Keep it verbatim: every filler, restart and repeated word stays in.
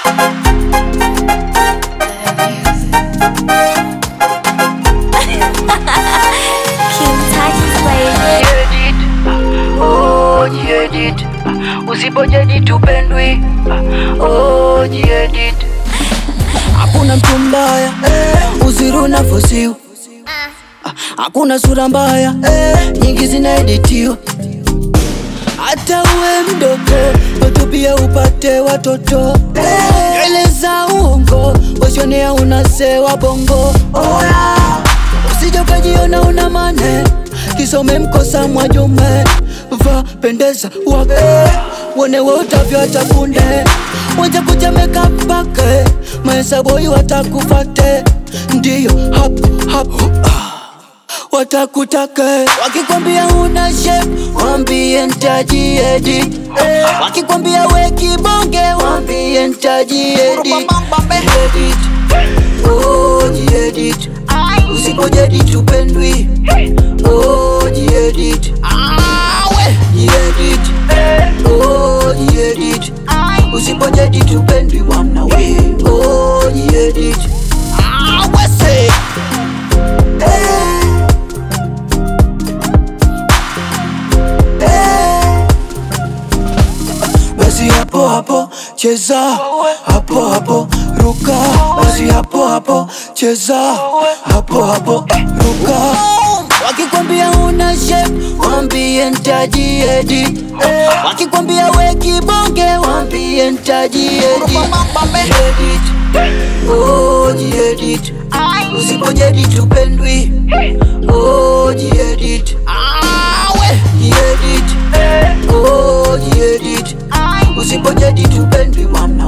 Jiedit, usipojedit upendwi. Oh, jiedit. Hakuna mtu mbaya, uzuri unafosiwa. Hakuna sura mbaya, nyingi zinaeditiwa. Hata uwe mdogo, watu pia upate watoto. Eleza uongo, wasionea unasewa bongo. Usije ukajiona una mane, kisome mkosa mwajume. Va pendeza wake, wone wotavyo atakunde. Waja kuja makeup pake, maesaboi watakufate. Ndiyo hapo hapo watakutake. Wakikwambia una shape, wambie ntajiedit. Wakikwambia we kibonge, wambie ntajiedit. Jiedit, oh jiedit. Usipojedit upendwi. Oh jiedit. Jiedit, oh jiedit. Usipojedit upendwi wamna we. Oh jiedit. Wese basi hapo hapo cheza, hapo hapo ruka. Basi hapo hapo cheza, hapo hapo ruka. Wakikwambia una shape, wambie ntajiedit. Wakikwambia we kibonge, wambie ntajiedit. Jiedit, oh jiedit. Usipojedit upendwi. Oh jiedit. Jiedit, oh jiedit. Usipojedit upendwi wamna